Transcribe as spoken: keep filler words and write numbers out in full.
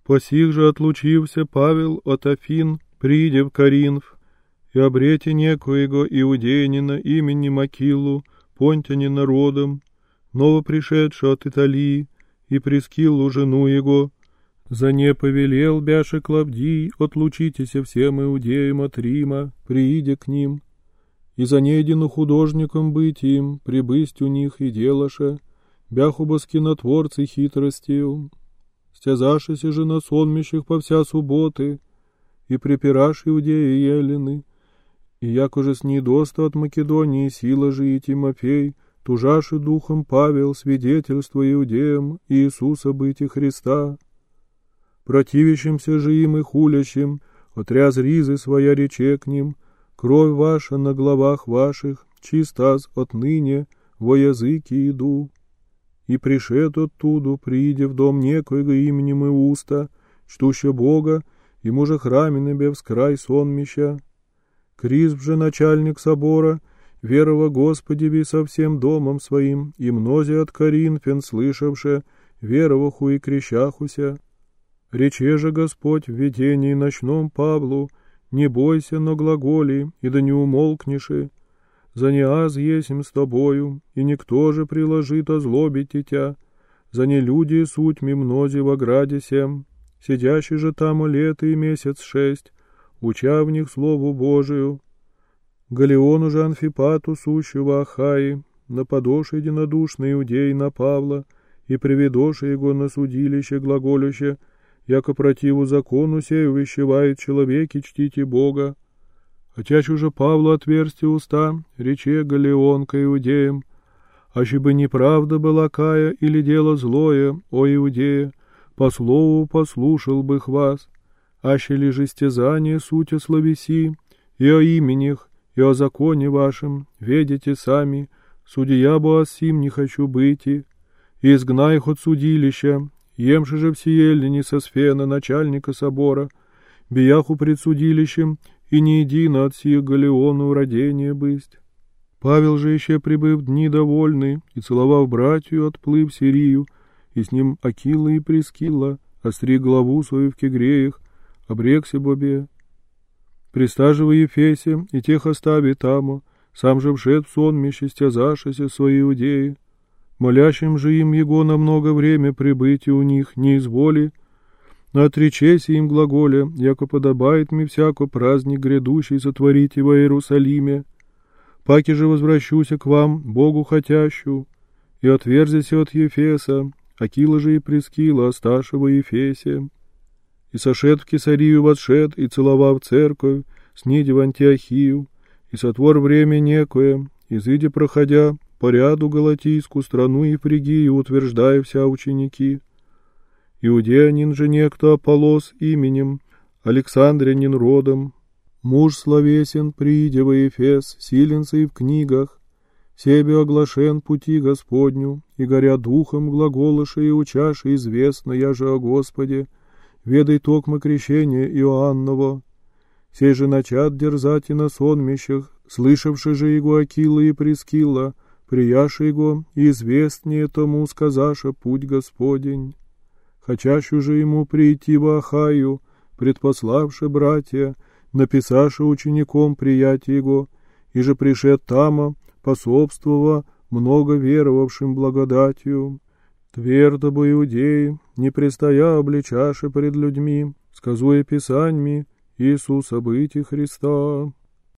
По сих же отлучился Павел от Афин, приидя в Коринф, и обрете некоего иудеянина имени Макилу, понтянина родом, новопришедшего от Италии, и Прискиллу жену его. За не повелел бяше Клавдий, отлучитеся всем иудеям от Рима, приидя к ним, и за неедину художником быть им, прибысть у них и делаша, бяху скинотворцы хитростью, стязашися же на сонмищах по вся субботы, и припираш иудеи и елены, и якоже с недоста от Македонии сила же и Тимофей, тужаши духом Павел, свидетельство иудеям Иисуса быти Христа. Противящимся же им и хулящим, отряз ризы своя рече к ним, кровь ваша на главах ваших, чистаз отныне во языки иду. И пришед оттуду, приидя в дом некоего именем Иуста, чтуща Бога, ему же храме небе вскрай сонмища. Крисп же начальник собора, верова Господеви со всем домом своим, и мнози от Коринфян, слышавше, вероваху и крещахуся. Рече же Господь в видении ночном Павлу, не бойся, но глаголи, и да не умолкнеши. За не аз есмь с тобою, и никто же приложит озлобить тебя. За не люди сутьми мнози в ограде сем, сидящий же там лето и месяц шесть, уча в них Слову Божию. Галиону же Анфипату, сущего Ахаи, нападоши единодушный иудей на Павла, и приведоши его на судилище глаголюще, яко противу закону сей увещевает человеки чтите Бога. Хотя чуже Павлу отверсти уста, рече Галион к иудеям, аще бы неправда была кая или дело злое, о иудея, по слову послушал бы вас, аще ли же стязание суть о словеси, и о именях, и о законе вашем, ведите сами, судья бы о сим не хочу быть, и изгнай их от судилища, емши же все елене со Сфена, начальника собора, бияху пред судилищем, и не едино от сих Галиону родение бысть. Павел же еще прибыв дни довольный, и целовав братью, отплыв в Сирию, и с ним Акила и Прискилла, остри главу свою в Кегреях, обрекся бобе. Пристаживая Ефесе, и тех остави тамо, сам же вшед в сонмище, стязашися свои иудеи, молящим же им его на много время прибытия у них не изволи, но отречеся им глаголя, яко подобает мне всяко праздник грядущий сотворите во Иерусалиме, паки же возвращуся к вам, Богу хотящу, и отверзися от Ефеса, Акила же и Прискила, оставшего Ефесе. И сошед в Кесарию восшед, и целовав церковь, сниди в Антиохию, и сотвор время некое, изыди проходя по ряду галатийскую страну и Фригию, утверждая вся ученики. Иудеянин же некто Аполлос именем, Александрянин родом, муж словесен, приидя во Ефес, силенся и в книгах, себе оглашен пути Господню, и горя духом глаголыша и учаши известно, я же о Господе, ведай токмо крещение Иоанново. Сей же начат дерзать и на сонмищах, слышавши же его Акила и Прискилла, прияши его, и известнее тому сказаша путь Господень. Хочащу же ему прийти в Ахаю, предпославши братья, написавши учеником приятия его, и же пришед тамо, пособствова много веровавшим благодатью. Твердо бы иудеи, не престоя обличаши пред людьми, сказуя писаньми Иисуса быти Христа.